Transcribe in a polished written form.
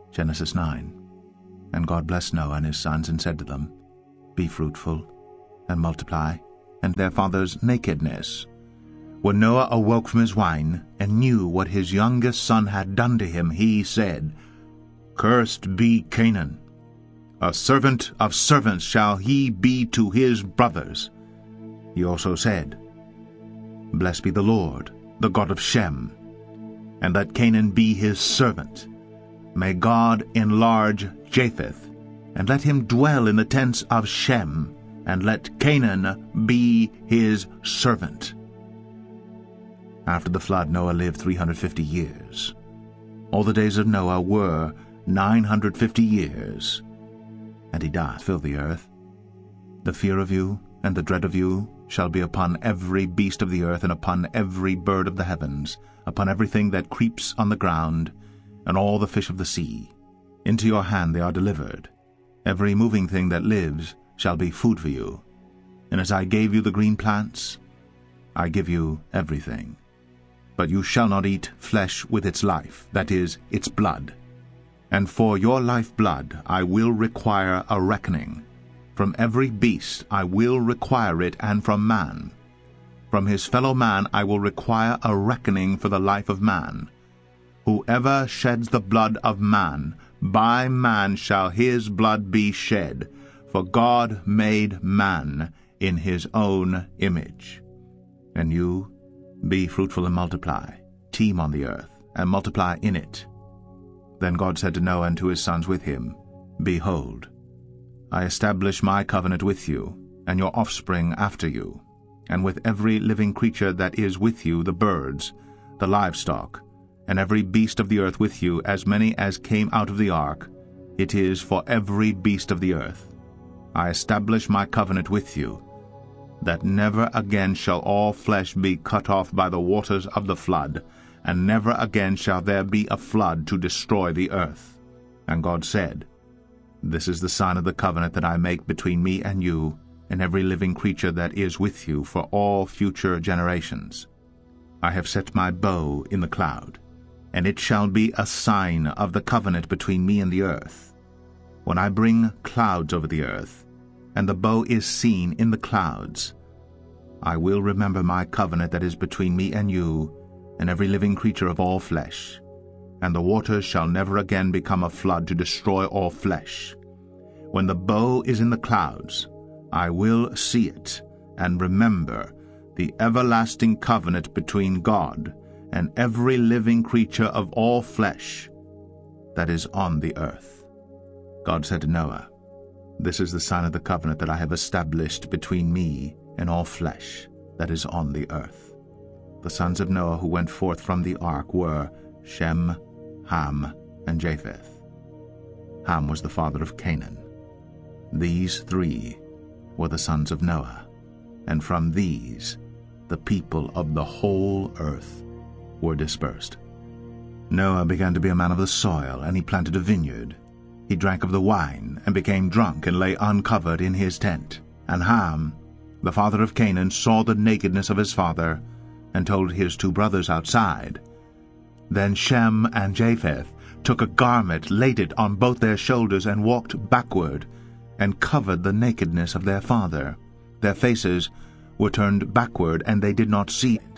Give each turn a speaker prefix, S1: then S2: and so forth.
S1: Genesis 9. And God blessed Noah and his sons, and said to them, Be fruitful, and multiply, and their father's nakedness. When Noah awoke from his wine, and knew what his youngest son had done to him, he said, Cursed be Canaan. A servant of servants shall he be to his brothers. He also said, Blessed be the Lord, the God of Shem, and let Canaan be his servant. May God enlarge Japheth, and let him dwell in the tents of Shem, and let Canaan be his servant. After the flood, Noah lived 350 years. All the days of Noah were 950 years, and he died. Fill the earth. The fear of you and the dread of you shall be upon every beast of the earth, and upon every bird of the heavens, upon everything that creeps on the ground, and all the fish of the sea. Into your hand they are delivered. Every moving thing that lives shall be food for you. And as I gave you the green plants, I give you everything. But you shall not eat flesh with its life, that is, its blood. And for your life-blood I will require a reckoning. From every beast I will require it, and from man. From his fellow man I will require a reckoning for the life of man. Whoever sheds the blood of man, by man shall his blood be shed, for God made man in his own image. And you, be fruitful and multiply, teem on the earth, and multiply in it. Then God said to Noah and to his sons with him, Behold, I establish my covenant with you, and your offspring after you, and with every living creature that is with you, the birds, the livestock, and every beast of the earth with you, as many as came out of the ark. It is for every beast of the earth. I establish my covenant with you, that never again shall all flesh be cut off by the waters of the flood, and never again shall there be a flood to destroy the earth. And God said, This is the sign of the covenant that I make between me and you, and every living creature that is with you for all future generations. I have set my bow in the cloud, and it shall be a sign of the covenant between me and the earth. When I bring clouds over the earth, and the bow is seen in the clouds, I will remember my covenant that is between me and you, and every living creature of all flesh, and the waters shall never again become a flood to destroy all flesh. When the bow is in the clouds, I will see it, and remember the everlasting covenant between God and every living creature of all flesh that is on the earth. God said to Noah, This is the sign of the covenant that I have established between me and all flesh that is on the earth. The sons of Noah who went forth from the ark were Shem, Ham, and Japheth. Ham was the father of Canaan. These three were the sons of Noah, and from these the people of the whole earth were dispersed. Noah began to be a man of the soil, and he planted a vineyard. He drank of the wine, and became drunk, and lay uncovered in his tent. And Ham, the father of Canaan, saw the nakedness of his father, and told his two brothers outside. Then Shem and Japheth took a garment, laid it on both their shoulders, and walked backward, and covered the nakedness of their father. Their faces were turned backward, and they did not see.